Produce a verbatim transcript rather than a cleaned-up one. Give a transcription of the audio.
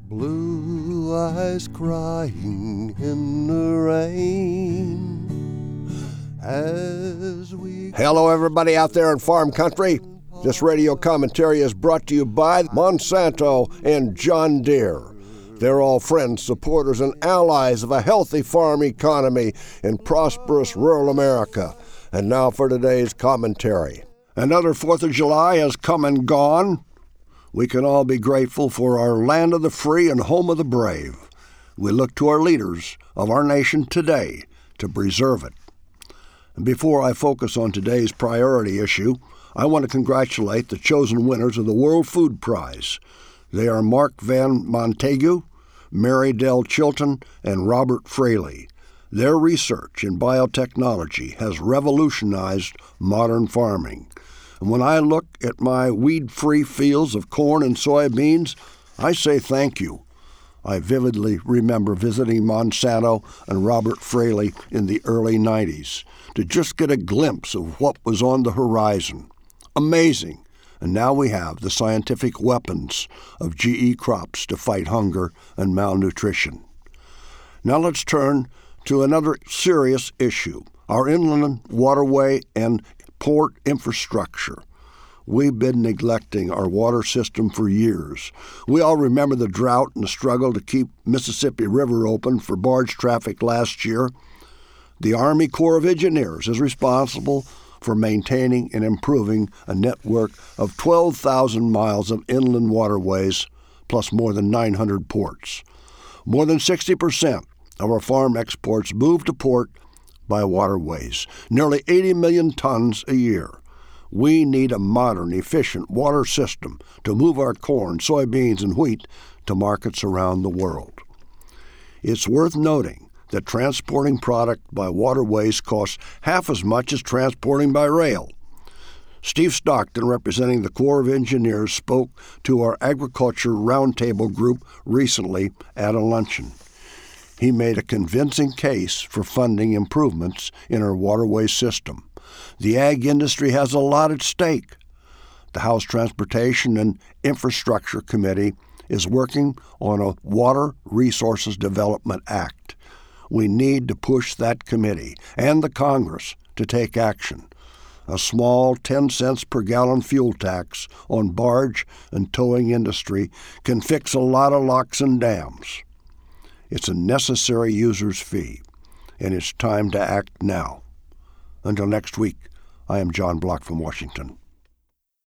Blue eyes crying in the rain as we... Hello, everybody out there in farm country. This radio commentary is brought to you by Monsanto and John Deere. They're all friends, supporters, and allies of a healthy farm economy in prosperous rural America. And now for today's commentary. Another fourth of July has come and gone. We can all be grateful for our land of the free and home of the brave. We look to our leaders of our nation today to preserve it. And before I focus on today's priority issue, I want to congratulate the chosen winners of the World Food Prize. They are Mark Van Montague, Mary Dell Chilton, and Robert Fraley. Their research in biotechnology has revolutionized modern farming. And when I look at my weed-free fields of corn and soybeans, I say thank you. I vividly remember visiting Monsanto and Robert Fraley in the early nineties to just get a glimpse of what was on the horizon. Amazing. And now we have the scientific weapons of G E crops to fight hunger and malnutrition. Now let's turn to another serious issue, our inland waterway and port infrastructure. We've been neglecting our water system for years. We all remember the drought and the struggle to keep Mississippi River open for barge traffic last year. The Army Corps of Engineers is responsible for maintaining and improving a network of twelve thousand miles of inland waterways, plus more than nine hundred ports. More than sixty percent of our farm exports move to port by waterways, nearly eighty million tons a year. We need a modern, efficient water system to move our corn, soybeans, and wheat to markets around the world. It's worth noting that transporting product by waterways costs half as much as transporting by rail. Steve Stockton, representing the Corps of Engineers, spoke to our Agriculture Roundtable group recently at a luncheon. He made a convincing case for funding improvements in our waterway system. The ag industry has a lot at stake. The House Transportation and Infrastructure Committee is working on a Water Resources Development Act. We need to push that committee and the Congress to take action. A small ten cents per gallon fuel tax on barge and towing industry can fix a lot of locks and dams. It's a necessary user's fee, and it's time to act now. Until next week, I am John Block from Washington.